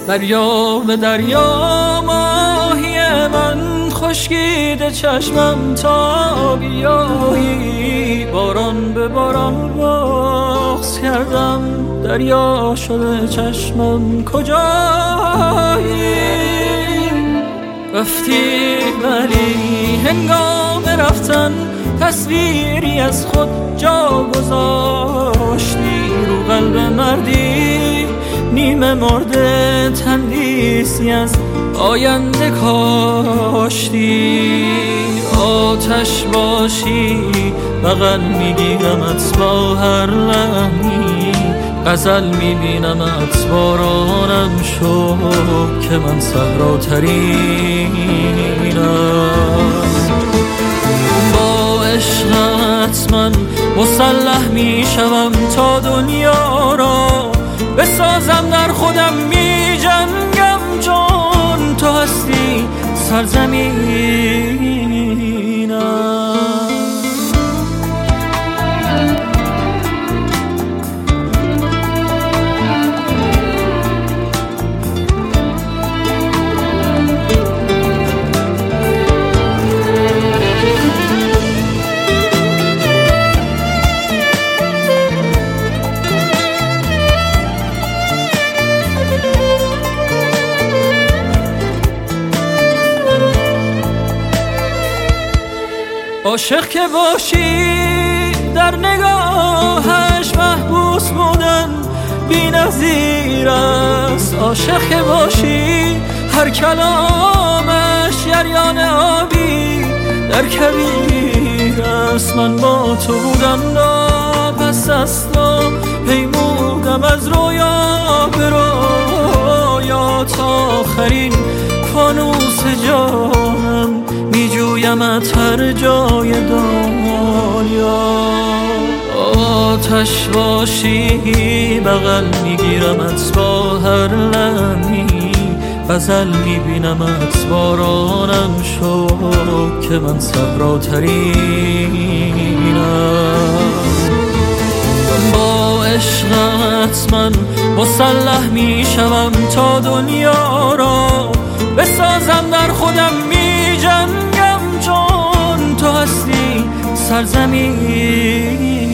دریا به دریا ماهی من، خشکیده چشمم تا بیایی. باران به باران بغض کردم، دریا شده چشمم کجایی. رفتی ولی هنگام رفتن تصویری از خود جا گذاشتی. رو قلب مردی نیمه مرده تندیسی از آینده کاشتی. آتش باشی بغل میگیرمت با هر لحنی، غزل میبینمت بارانم شو که من صحراترینم. با عشقت من مسلح میشوم تا دنیا را بسازم، در خودم میجنگم چون تو هستی سرزمینم. عاشق که باشی در نگاهش محبوس بودن بی نظیر است. عاشق که باشی هر کلامش جریان آبی در کویر است. من با تو بودم پس از تو پیمودم از رویا به رویا، تا آخرین فانوس جانم میجویمت هر جای دنیا. آتش باشی بغل میگیرمت با هر لحنی، غزل میبینمت بارانم شو که من صحراترینم. با عشقت من مسلح میشوم تا دنیا را بسازم، در خودم میجنگم چون تو هستی سرزمین.